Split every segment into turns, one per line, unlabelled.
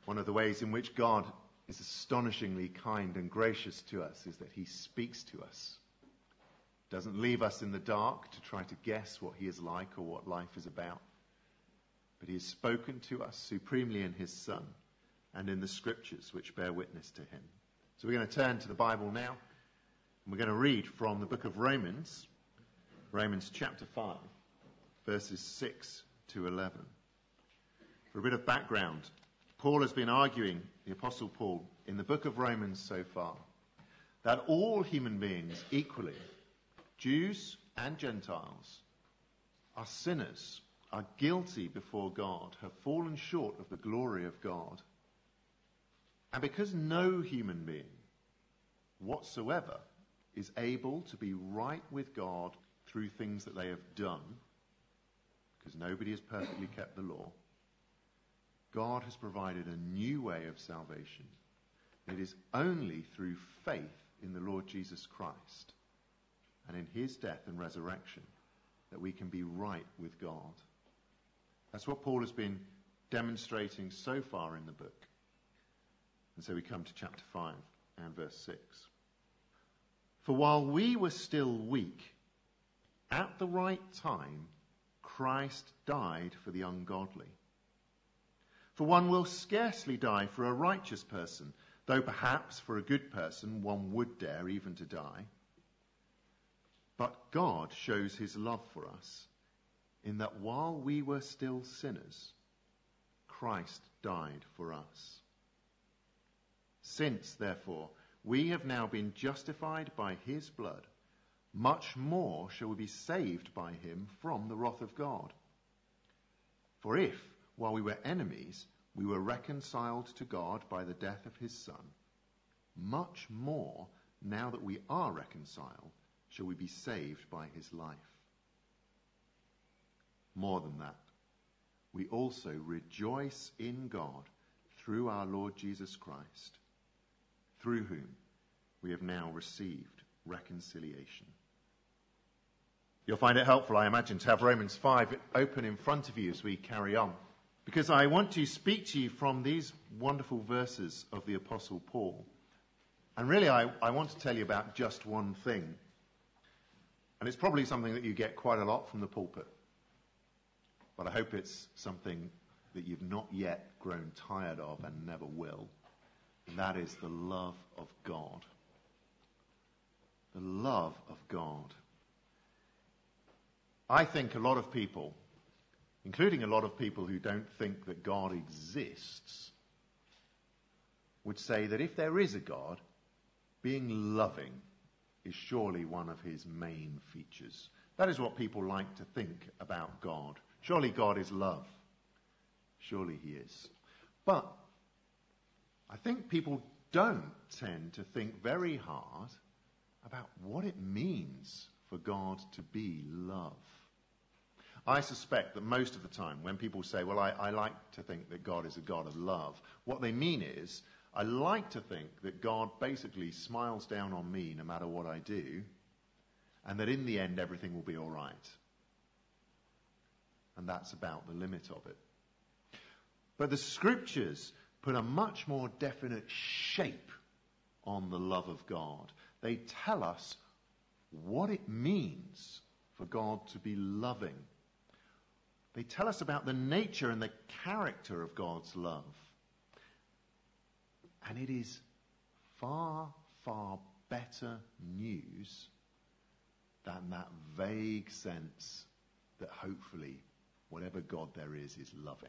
One of the ways in which God is astonishingly kind and gracious to us is that he speaks to us. Doesn't leave us in the dark to try to guess what he is like or what life is about. But he has spoken to us supremely in his Son and in the scriptures which bear witness to him. So we're going to turn to the Bible now, and we're going to read from the book of Romans, Romans chapter 5, verses 6 to 11. For a bit of background, Paul has been arguing, the Apostle Paul, in the book of Romans so far, that all human beings equally, Jews and Gentiles, are sinners, are guilty before God, have fallen short of the glory of God. And because no human being whatsoever is able to be right with God through things that they have done, because nobody has perfectly kept the law, God has provided a new way of salvation. It is only through faith in the Lord Jesus Christ and in his death and resurrection that we can be right with God. That's what Paul has been demonstrating so far in the book. And so we come to chapter 5 and verse 6. For while we were still weak, at the right time, Christ died for the ungodly. For one will scarcely die for a righteous person, though perhaps for a good person one would dare even to die. But God shows his love for us, in that while we were still sinners, Christ died for us. Since, therefore, we have now been justified by his blood, much more shall we be saved by him from the wrath of God. For if, while we were enemies, we were reconciled to God by the death of his Son, much more, now that we are reconciled, shall we be saved by his life. More than that, we also rejoice in God through our Lord Jesus Christ, through whom we have now received reconciliation. You'll find it helpful, I imagine, to have Romans 5 open in front of you as we carry on, because I want to speak to you from these wonderful verses of the Apostle Paul. And really, I want to tell you about just one thing. And it's probably something that you get quite a lot from the pulpit. But I hope it's something that you've not yet grown tired of and never will. And that is the love of God. The love of God. I think a lot of people, including a lot of people who don't think that God exists, would say that if there is a God, being loving is surely one of his main features. That is what people like to think about God. Surely God is love. Surely he is. But I think people don't tend to think very hard about what it means for God to be love. I suspect that most of the time when people say, well, I like to think that God is a God of love, what they mean is, I like to think that God basically smiles down on me no matter what I do, and that in the end everything will be all right. And that's about the limit of it. But the scriptures put a much more definite shape on the love of God. They tell us what it means for God to be loving. They tell us about the nature and the character of God's love. And it is far, far better news than that vague sense that hopefully whatever God there is loving.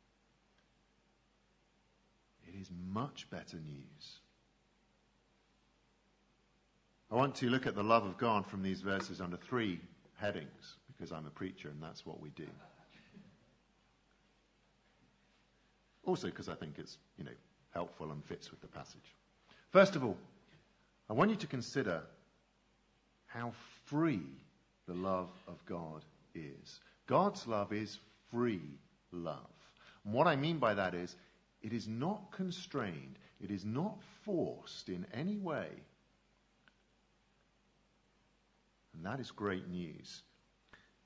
It is much better news. I want to look at the love of God from these verses under 3 headings, because I'm a preacher and that's what we do. Also because I think it's, helpful and fits with the passage. First of all, I want you to consider how free the love of God is. God's love is free love. And what I mean by that is, it is not constrained. It is not forced in any way. And that is great news.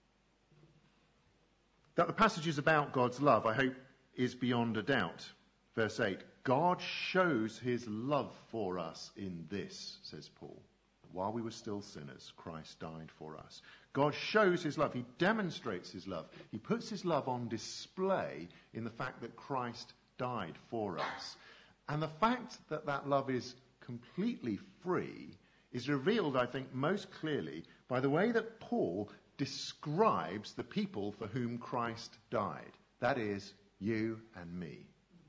That the passage is about God's love, I hope, is beyond a doubt. Verse 8, God shows his love for us in this, says Paul. While we were still sinners, Christ died for us. God shows his love. He demonstrates his love. He puts his love on display in the fact that Christ died for us. And the fact that that love is completely free is revealed, I think, most clearly by the way that Paul describes the people for whom Christ died. That is, you and me.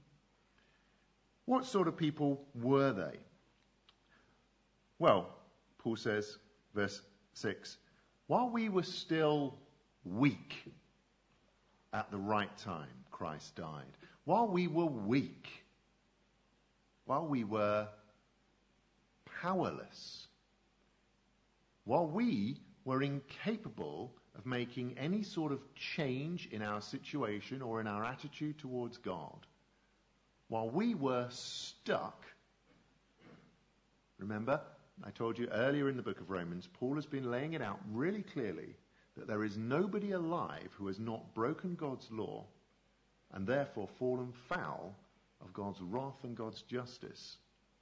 What sort of people were they? Well, Paul says, verse 6, while we were still weak at the right time, Christ died. While we were weak, while we were powerless, while we were incapable of making any sort of change in our situation or in our attitude towards God, while we were stuck, remember, I told you earlier in the book of Romans, Paul has been laying it out really clearly that there is nobody alive who has not broken God's law and therefore fallen foul of God's wrath and God's justice.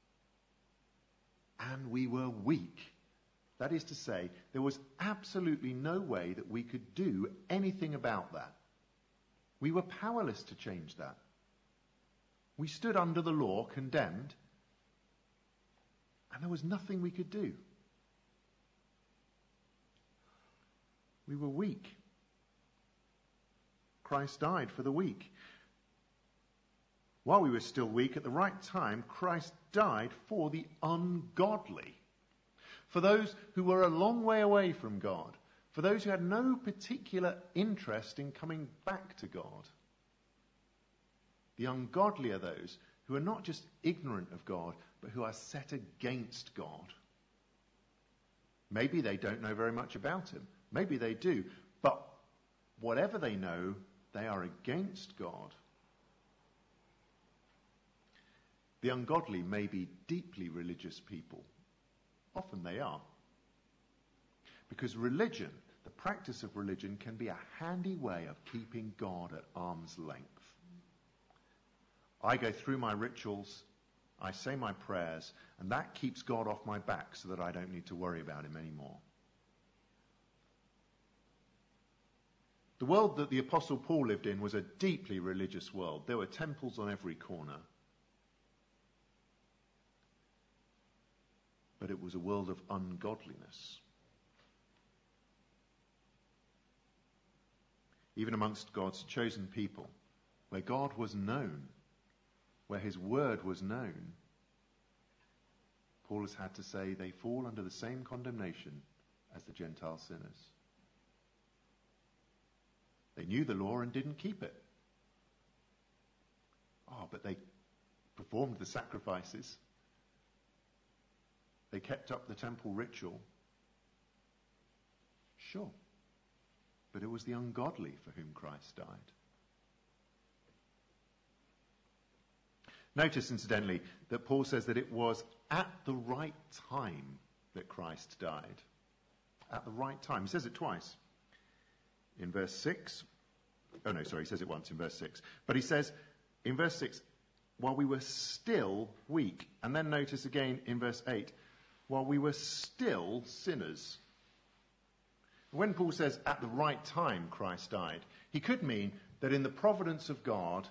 And we were weak. That is to say, there was absolutely no way that we could do anything about that. We were powerless to change that. We stood under the law, condemned, and there was nothing we could do. We were weak. Christ died for the weak. While we were still weak, at the right time, Christ died for the ungodly. For those who were a long way away from God. For those who had no particular interest in coming back to God. The ungodly are those who are not just ignorant of God, but who are set against God. Maybe they don't know very much about him. Maybe they do. But whatever they know, they are against God. The ungodly may be deeply religious people. Often they are. Because religion, the practice of religion, can be a handy way of keeping God at arm's length. I go through my rituals, I say my prayers, and that keeps God off my back so that I don't need to worry about him anymore. The world that the Apostle Paul lived in was a deeply religious world. There were temples on every corner. But it was a world of ungodliness. Even amongst God's chosen people, where God was known, where his word was known, Paul has had to say they fall under the same condemnation as the Gentile sinners. They knew the law and didn't keep it. But they performed the sacrifices. They kept up the temple ritual. Sure. But it was the ungodly for whom Christ died. Notice, incidentally, that Paul says that it was at the right time that Christ died. At the right time. He says it twice. In verse 6. He says it once in verse 6. But he says in verse 6, while we were still weak. And then notice again in verse 8, while we were still sinners. When Paul says at the right time Christ died, he could mean that in the providence of God,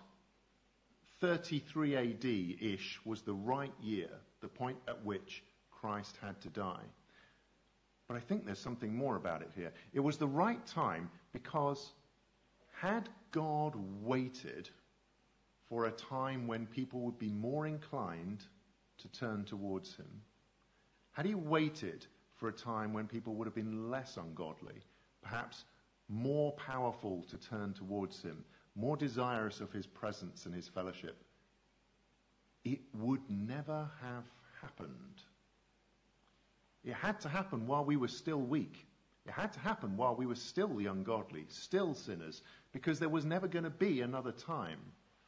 33 AD-ish was the right year, the point at which Christ had to die. But I think there's something more about it here. It was the right time because had God waited for a time when people would be more inclined to turn towards him, had he waited for a time when people would have been less ungodly, perhaps more powerful to turn towards him, more desirous of his presence and his fellowship, it would never have happened. It had to happen while we were still weak. It had to happen while we were still the ungodly, still sinners, because there was never going to be another time.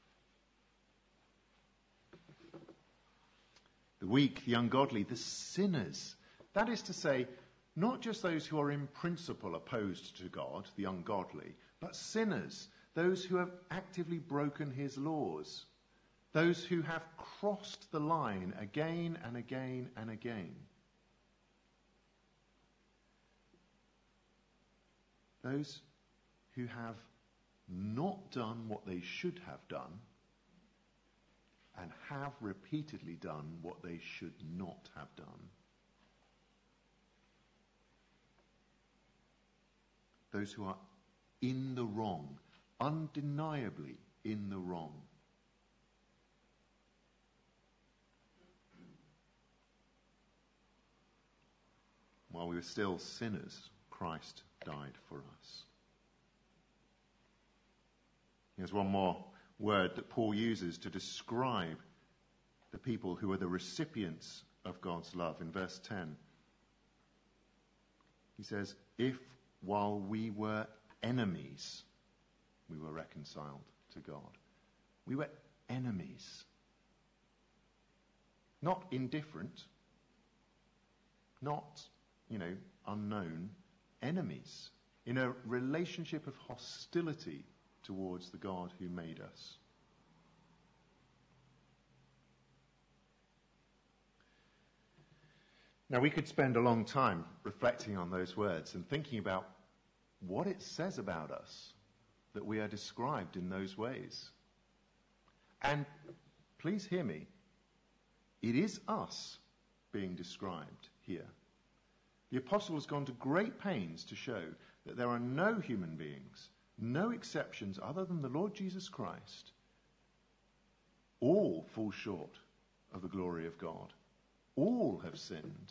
The weak, the ungodly, the sinners. That is to say, not just those who are in principle opposed to God, the ungodly, but sinners, those who have actively broken his laws. Those who have crossed the line again and again and again. Those who have not done what they should have done and have repeatedly done what they should not have done. Those who are in the wrong, undeniably in the wrong. While we were still sinners, Christ died for us. Here's one more word that Paul uses to describe the people who are the recipients of God's love. In verse 10, he says, if while we were enemies, we were reconciled to God. We were enemies. Not indifferent. Not, unknown. Enemies. In a relationship of hostility towards the God who made us. Now, we could spend a long time reflecting on those words and thinking about what it says about us that we are described in those ways. And please hear me, it is us being described here. The apostle has gone to great pains to show that there are no human beings, no exceptions other than the Lord Jesus Christ. All fall short of the glory of God. All have sinned.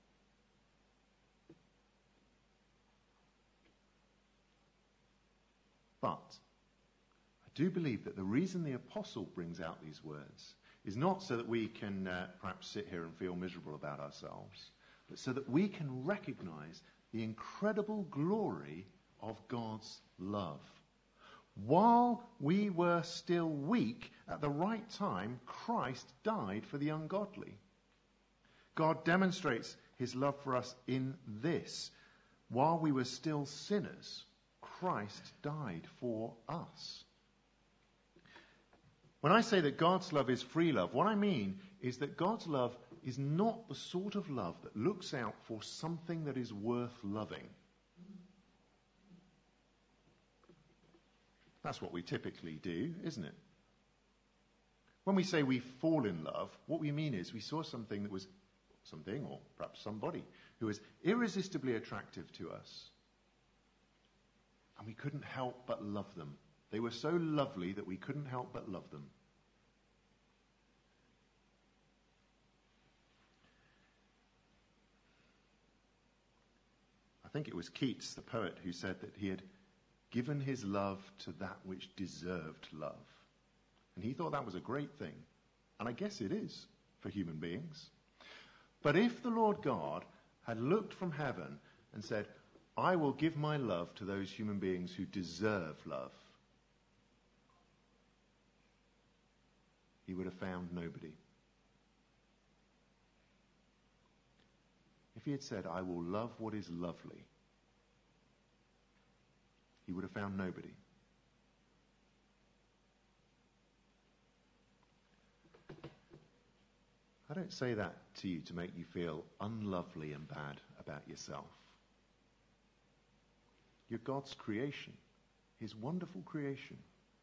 But I do believe that the reason the apostle brings out these words is not so that we can perhaps sit here and feel miserable about ourselves, but so that we can recognize the incredible glory of God's love. While we were still weak, at the right time, Christ died for the ungodly. God demonstrates his love for us in this. While we were still sinners, Christ died for us. When I say that God's love is free love, what I mean is that God's love is not the sort of love that looks out for something that is worth loving. That's what we typically do, isn't it? When we say we fall in love, what we mean is we saw something that was something, or perhaps somebody, who was irresistibly attractive to us. And we couldn't help but love them. They were so lovely that we couldn't help but love them. I think it was Keats, the poet, who said that he had given his love to that which deserved love. And he thought that was a great thing. And I guess it is for human beings. But if the Lord God had looked from heaven and said, I will give my love to those human beings who deserve love, he would have found nobody. If he had said, I will love what is lovely, he would have found nobody. I don't say that to you to make you feel unlovely and bad about yourself. You're God's creation, his wonderful creation.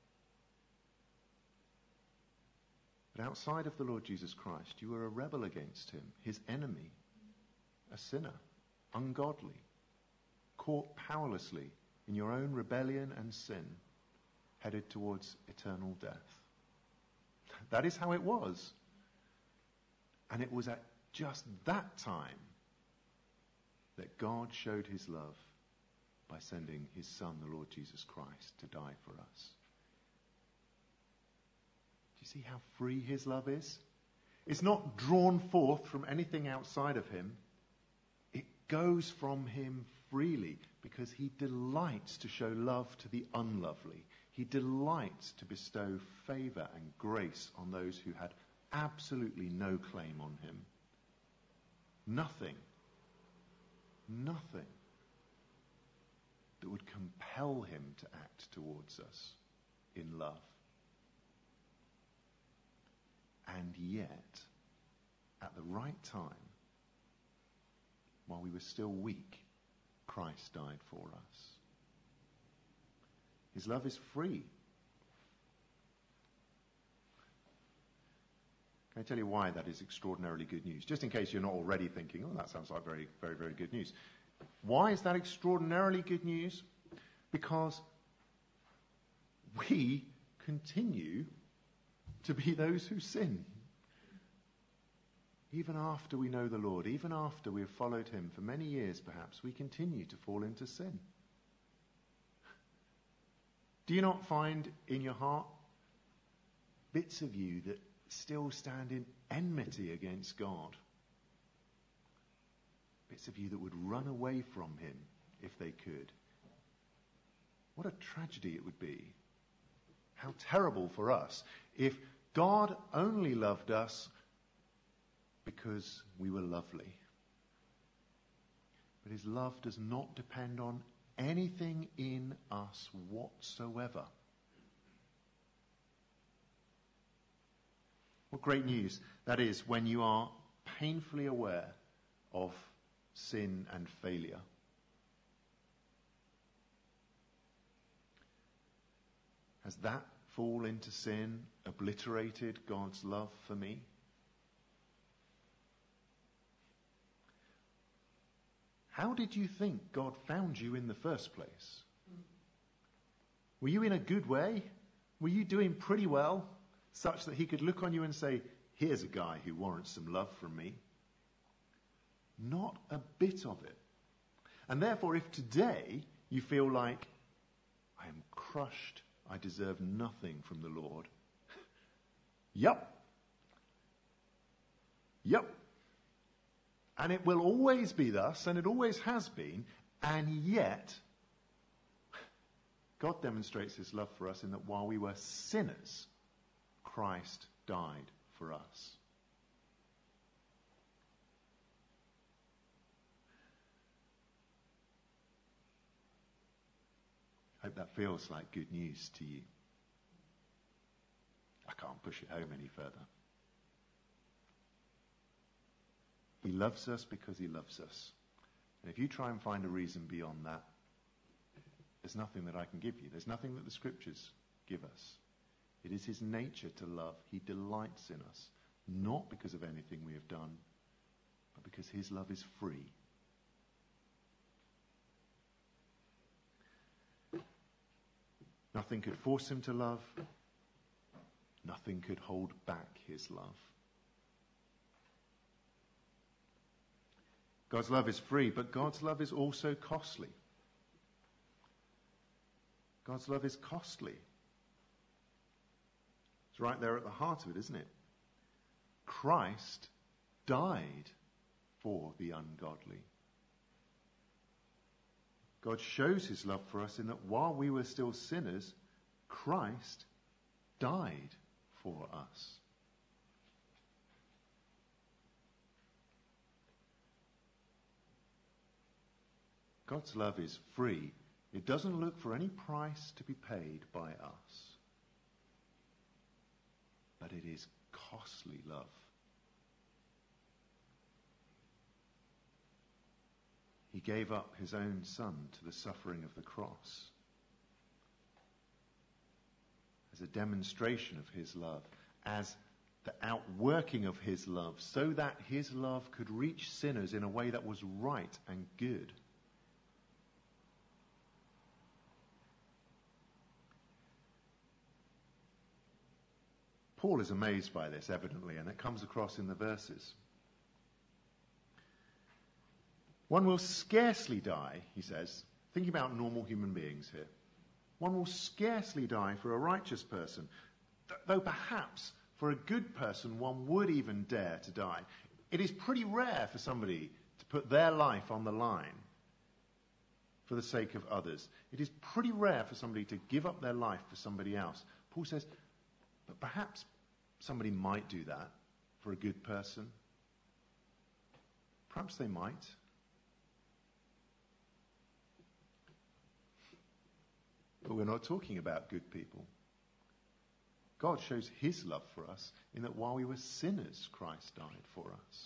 But outside of the Lord Jesus Christ, you are a rebel against him, his enemy, a sinner, ungodly, caught powerlessly in your own rebellion and sin, headed towards eternal death. That is how it was. And it was at just that time that God showed his love by sending his Son, the Lord Jesus Christ, to die for us. Do you see how free his love is? It's not drawn forth from anything outside of him. It goes from him freely because he delights to show love to the unlovely. He delights to bestow favor and grace on those who had absolutely no claim on him. Nothing that would compel him to act towards us in love. And yet, at the right time, while we were still weak, Christ died for us. His love is free. Can I tell you why that is extraordinarily good news? Just in case you're not already thinking, oh, that sounds like very, very, very good news. Why is that extraordinarily good news? Because we continue to be those who sin. Even after we know the Lord, even after we have followed him for many years perhaps, we continue to fall into sin. Do you not find in your heart bits of you that still stand in enmity against God? Bits of you that would run away from him if they could. What a tragedy it would be. How terrible for us if God only loved us because we were lovely. But his love does not depend on anything in us whatsoever. What great news that is when you are painfully aware of sin and failure. Has that fall into sin obliterated God's love for me? How did you think God found you in the first place? Were you in a good way? Were you doing pretty well, such that he could look on you and say, here's a guy who warrants some love from me? Not a bit of it. And therefore, if today you feel like, I am crushed, I deserve nothing from the Lord. Yep. And it will always be thus, and it always has been, and yet God demonstrates his love for us in that while we were sinners, Christ died for us. I hope that feels like good news to you. I can't push it home any further. He loves us because he loves us. And if you try and find a reason beyond that, there's nothing that I can give you. There's nothing that the scriptures give us. It is his nature to love. He delights in us, not because of anything we have done, but because his love is free. Nothing could force him to love. Nothing could hold back his love. God's love is free, but God's love is also costly. God's love is costly. It's right there at the heart of it, isn't it? Christ died for the ungodly. God shows his love for us in that while we were still sinners, Christ died for us. God's love is free. It doesn't look for any price to be paid by us. But it is costly love. He gave up his own son to the suffering of the cross as a demonstration of his love, as the outworking of his love, so that his love could reach sinners in a way that was right and good. Paul is amazed by this, evidently, and it comes across in the verses. One will scarcely die, he says, thinking about normal human beings here. One will scarcely die for a righteous person, though perhaps for a good person one would even dare to die. It is pretty rare for somebody to put their life on the line for the sake of others. It is pretty rare for somebody to give up their life for somebody else. Paul says, but perhaps somebody might do that for a good person. Perhaps they might. But we're not talking about good people. God shows his love for us in that while we were sinners, Christ died for us.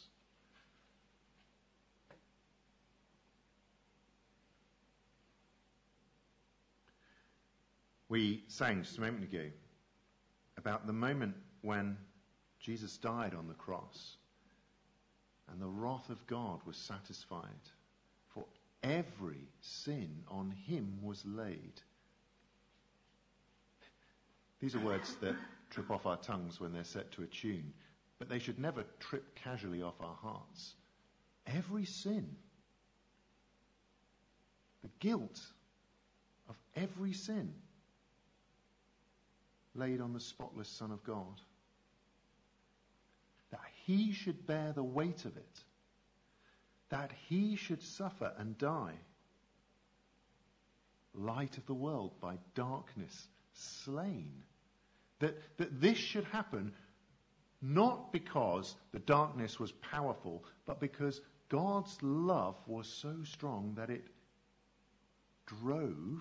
We sang just a moment ago about the moment when Jesus died on the cross and the wrath of God was satisfied, for every sin on him was laid. These are words that trip off our tongues when they're set to a tune, but they should never trip casually off our hearts. Every sin, the guilt of every sin, laid on the spotless Son of God, that he should bear the weight of it, that he should suffer and die. Light of the world by darkness slain. That this should happen not because the darkness was powerful, but because God's love was so strong that it drove,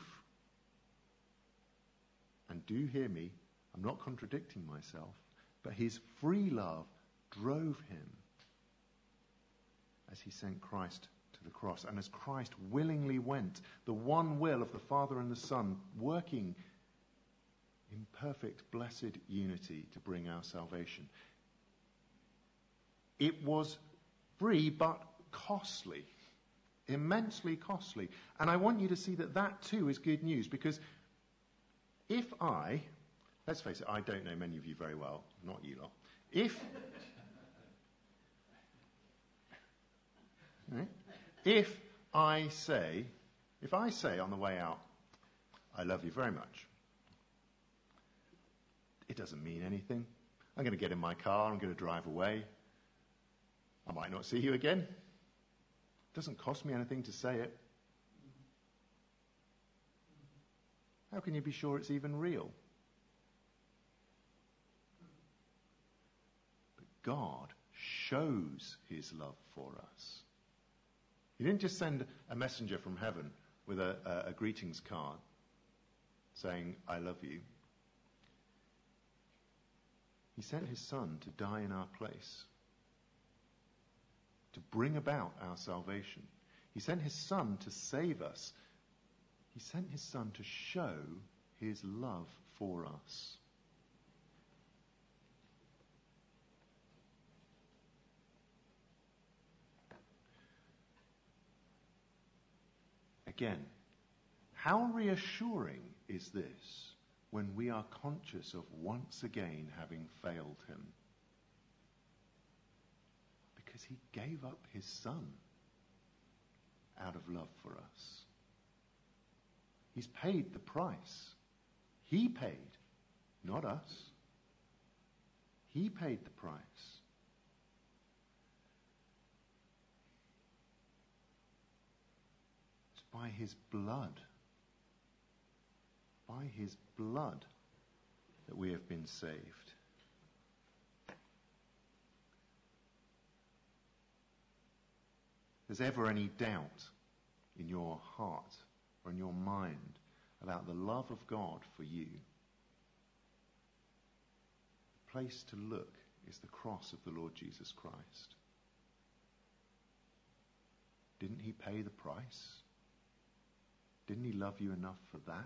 and do hear me, I'm not contradicting myself, but his free love drove him as he sent Christ to the cross. And as Christ willingly went, the one will of the Father and the Son working in perfect, blessed unity to bring our salvation. It was free, but costly, immensely costly. And I want you to see that that too is good news, because if let's face it, I don't know many of you very well, not you lot. If I say on the way out, I love you very much, it doesn't mean anything. I'm going to get in my car, I'm going to drive away. I might not see you again. It doesn't cost me anything to say it. How can you be sure it's even real? But God shows his love for us. He didn't just send a messenger from heaven with a greetings card saying, I love you. He sent his Son to die in our place, to bring about our salvation. He sent his Son to save us. He sent his Son to show his love for us. Again, how reassuring is this when we are conscious of once again having failed him? Because he gave up his Son out of love for us. He's paid the price. He paid, not us. He paid the price. It's by his blood. By his blood that we have been saved. If there's ever any doubt in your heart or in your mind about the love of God for you, the place to look is the cross of the Lord Jesus Christ. Didn't he pay the price? Didn't he love you enough for that?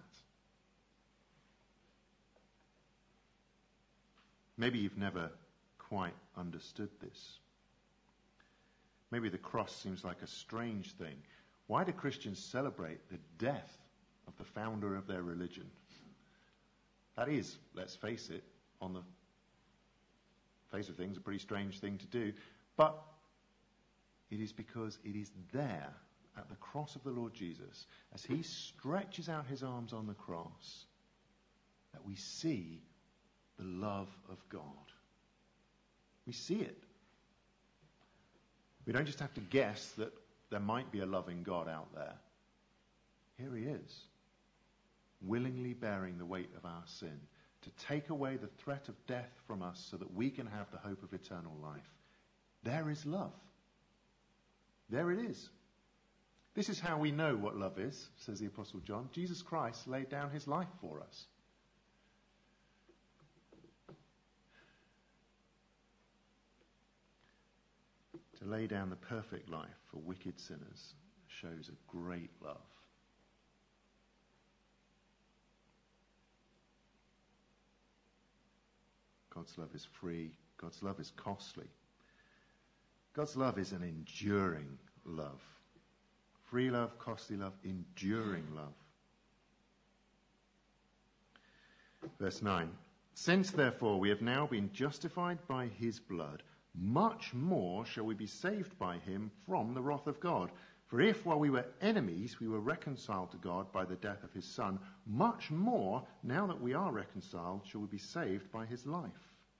Maybe you've never quite understood this. Maybe the cross seems like a strange thing. Why do Christians celebrate the death of the founder of their religion? That is, let's face it, on the face of things, a pretty strange thing to do. But it is because it is there, at the cross of the Lord Jesus, as he stretches out his arms on the cross, that we see the love of God. We see it. We don't just have to guess that there might be a loving God out there. Here he is, willingly bearing the weight of our sin, to take away the threat of death from us so that we can have the hope of eternal life. There is love. There it is. This is how we know what love is, says the Apostle John. Jesus Christ laid down his life for us. to lay down the perfect life for wicked sinners shows a great love. God's love is free. God's love is costly. God's love is an enduring love. Free love, costly love, enduring love. Verse 9. Since therefore we have now been justified by his blood, much more shall we be saved by him from the wrath of God. For if while we were enemies we were reconciled to God by the death of his Son, much more, now that we are reconciled, shall we be saved by his life.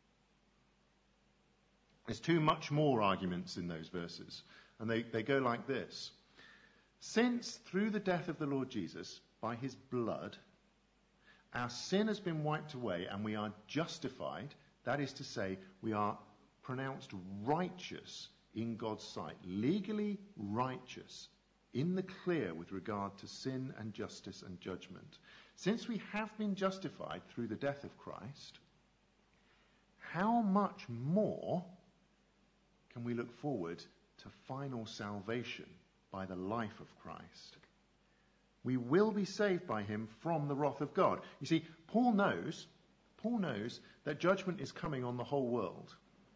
There's two much more arguments in those verses, and they go like this. Since through the death of the Lord Jesus, by his blood, our sin has been wiped away and we are justified, that is to say, we are pronounced righteous in God's sight, legally righteous, in the clear with regard to sin and justice and judgment. Since we have been justified through the death of Christ, how much more can we look forward to final salvation by the life of Christ? We will be saved by him from the wrath of God. You see, Paul knows that judgment is coming on the whole world.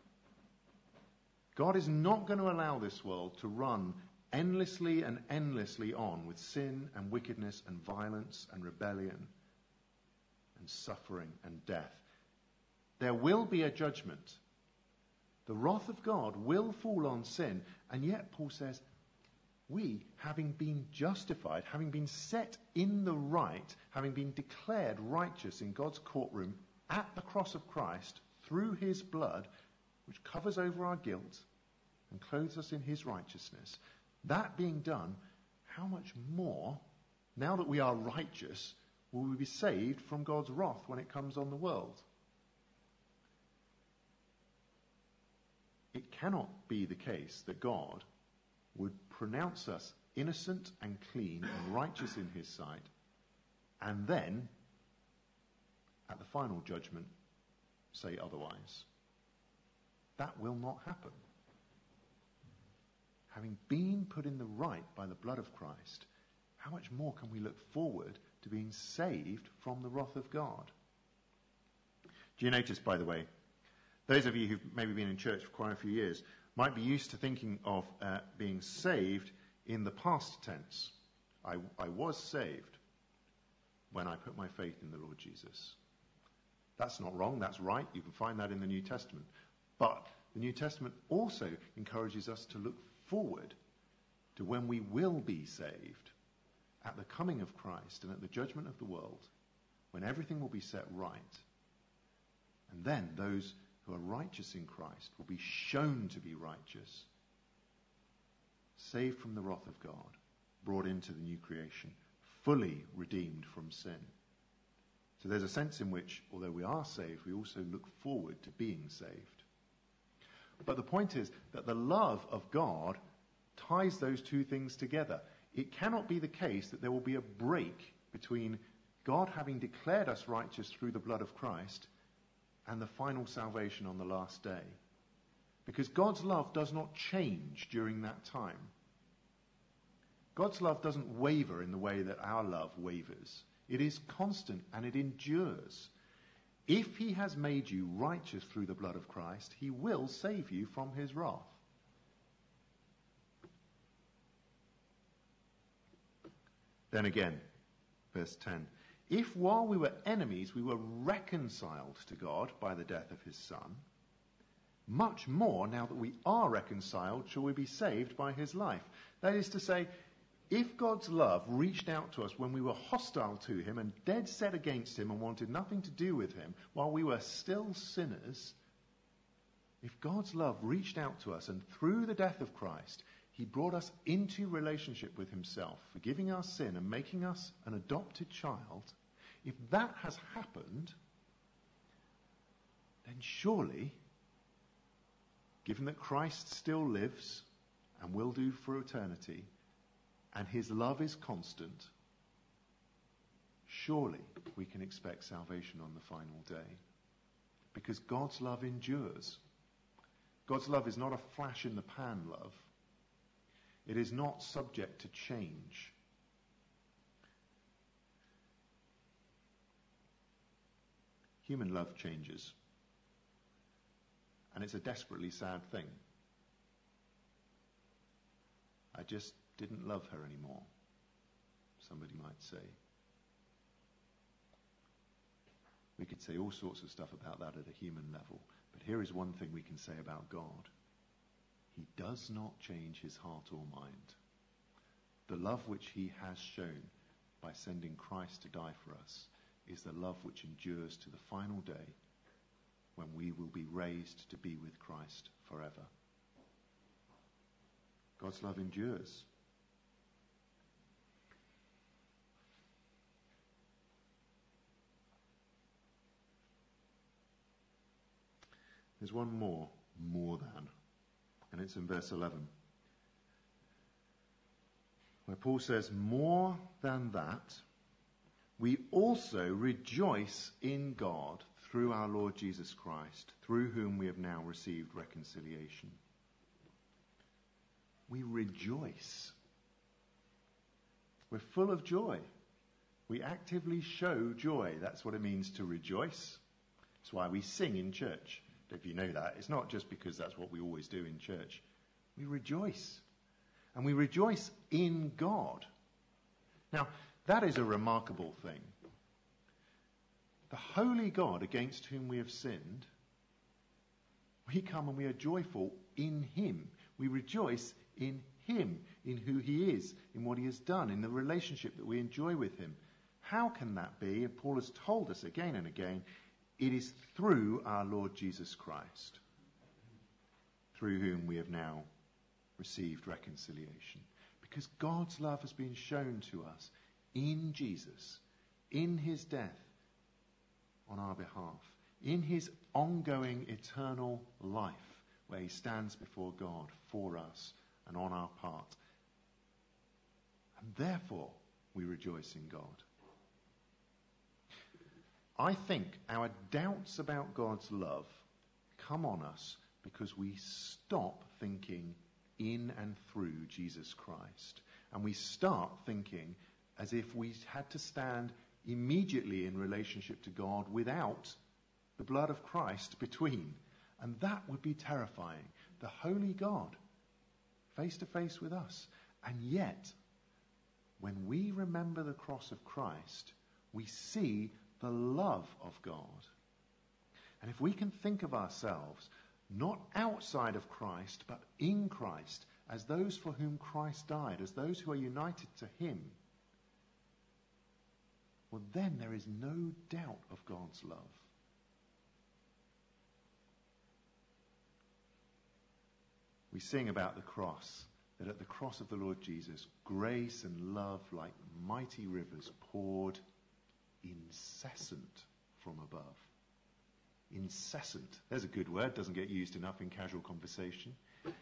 God is not going to allow this world to run endlessly and endlessly on with sin and wickedness and violence and rebellion and suffering and death. There will be a judgment. The wrath of God will fall on sin, and yet Paul says, we, having been justified, having been set in the right, having been declared righteous in God's courtroom at the cross of Christ through his blood, which covers over our guilt and clothes us in his righteousness, that being done, how much more, now that we are righteous, will we be saved from God's wrath when it comes on the world? It cannot be the case that God would pronounce us innocent and clean and righteous in his sight, and then, at the final judgment, say otherwise. That will not happen. Having been put in the right by the blood of Christ, how much more can we look forward to being saved from the wrath of God? Do you notice, by the way, those of you who've maybe been in church for quite a few years might be used to thinking of being saved in the past tense. I was saved when I put my faith in the Lord Jesus. That's not wrong, that's right. You can find that in the New Testament. But the New Testament also encourages us to look forward to when we will be saved, at the coming of Christ and at the judgment of the world, when everything will be set right. And then those who are righteous in Christ will be shown to be righteous, saved from the wrath of God, brought into the new creation, fully redeemed from sin. So there's a sense in which, although we are saved, we also look forward to being saved. But the point is that the love of God ties those two things together. It cannot be the case that there will be a break between God having declared us righteous through the blood of Christ and the final salvation on the last day. Because God's love does not change during that time. God's love doesn't waver in the way that our love wavers. It is constant and it endures. If he has made you righteous through the blood of Christ, he will save you from his wrath. Then again, verse 10. If while we were enemies, we were reconciled to God by the death of his Son, much more, now that we are reconciled, shall we be saved by his life. That is to say, if God's love reached out to us when we were hostile to him and dead set against him and wanted nothing to do with him, while we were still sinners, if God's love reached out to us and through the death of Christ, he brought us into relationship with himself, forgiving our sin and making us an adopted child, if that has happened, then surely, given that Christ still lives and will do for eternity, and his love is constant, surely we can expect salvation on the final day. Because God's love endures. God's love is not a flash in the pan love. It is not subject to change. Human love changes. And it's a desperately sad thing. I just didn't love her anymore, somebody might say. We could say all sorts of stuff about that at a human level. But here is one thing we can say about God. He does not change his heart or mind. The love which he has shown by sending Christ to die for us is the love which endures to the final day when we will be raised to be with Christ forever. God's love endures. There's one more than, and it's in verse 11, where Paul says, more than that, we also rejoice in God through our Lord Jesus Christ, through whom we have now received reconciliation. We rejoice. We're full of joy. We actively show joy. That's what it means to rejoice. That's why we sing in church. If you know that, it's not just because that's what we always do in church. We rejoice. And we rejoice in God. Now, that is a remarkable thing. The holy God against whom we have sinned, we come and we are joyful in him. We rejoice in him, in who he is, in what he has done, in the relationship that we enjoy with him. How can that be? And Paul has told us again and again, it is through our Lord Jesus Christ, through whom we have now received reconciliation. Because God's love has been shown to us in Jesus, in his death on our behalf, in his ongoing eternal life, where he stands before God for us and on our part. And therefore, we rejoice in God. I think our doubts about God's love come on us because we stop thinking in and through Jesus Christ. And we start thinking as if we had to stand immediately in relationship to God without the blood of Christ between. And that would be terrifying. The holy God, face to face with us. And yet, when we remember the cross of Christ, we see the love of God. And if we can think of ourselves not outside of Christ, but in Christ, as those for whom Christ died, as those who are united to him, well, then there is no doubt of God's love. We sing about the cross, that at the cross of the Lord Jesus, grace and love like mighty rivers poured incessant from above. Incessant. There's a good word, doesn't get used enough in casual conversation.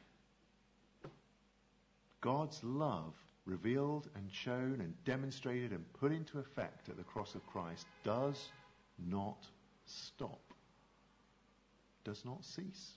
God's love revealed and shown and demonstrated and put into effect at the cross of Christ does not stop. Does not cease.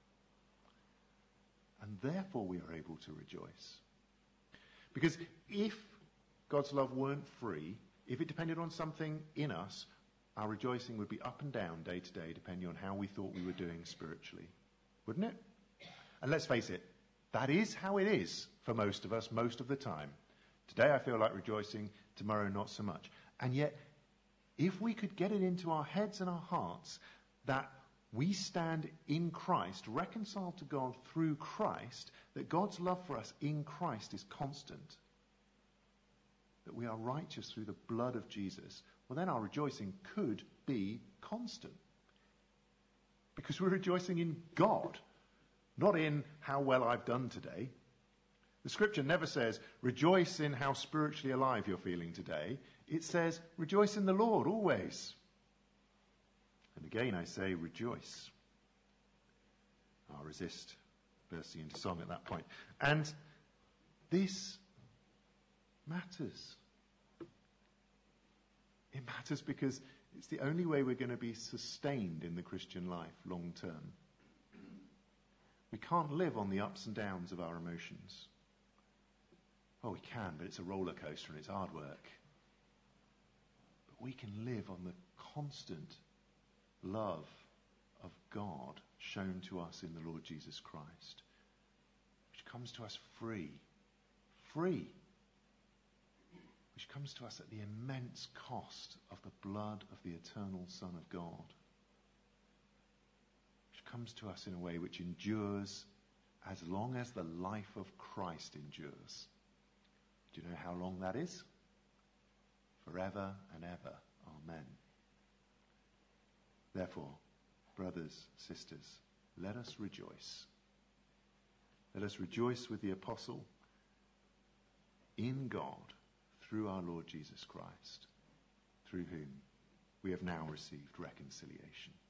And therefore we are able to rejoice. Because if God's love weren't free, if it depended on something in us, our rejoicing would be up and down day to day, depending on how we thought we were doing spiritually. Wouldn't it? And let's face it, that is how it is for most of us, most of the time. Today I feel like rejoicing, tomorrow not so much. And yet, if we could get it into our heads and our hearts that we stand in Christ, reconciled to God through Christ, that God's love for us in Christ is constant, that we are righteous through the blood of Jesus, well then our rejoicing could be constant. Because we're rejoicing in God, not in how well I've done today. The scripture never says, rejoice in how spiritually alive you're feeling today. It says, rejoice in the Lord always. And again I say, rejoice. I'll resist bursting into song at that point. And this matters. It matters because it's the only way we're going to be sustained in the Christian life long term. We can't live on the ups and downs of our emotions. Oh, we can, but it's a roller coaster and it's hard work. But we can live on the constant love of God shown to us in the Lord Jesus Christ, which comes to us free, which comes to us at the immense cost of the blood of the eternal Son of God, which comes to us in a way which endures as long as the life of Christ endures. Do you know how long that is? Forever and ever. Amen. Therefore, brothers, sisters, let us rejoice. Let us rejoice with the apostle in God through our Lord Jesus Christ, through whom we have now received reconciliation.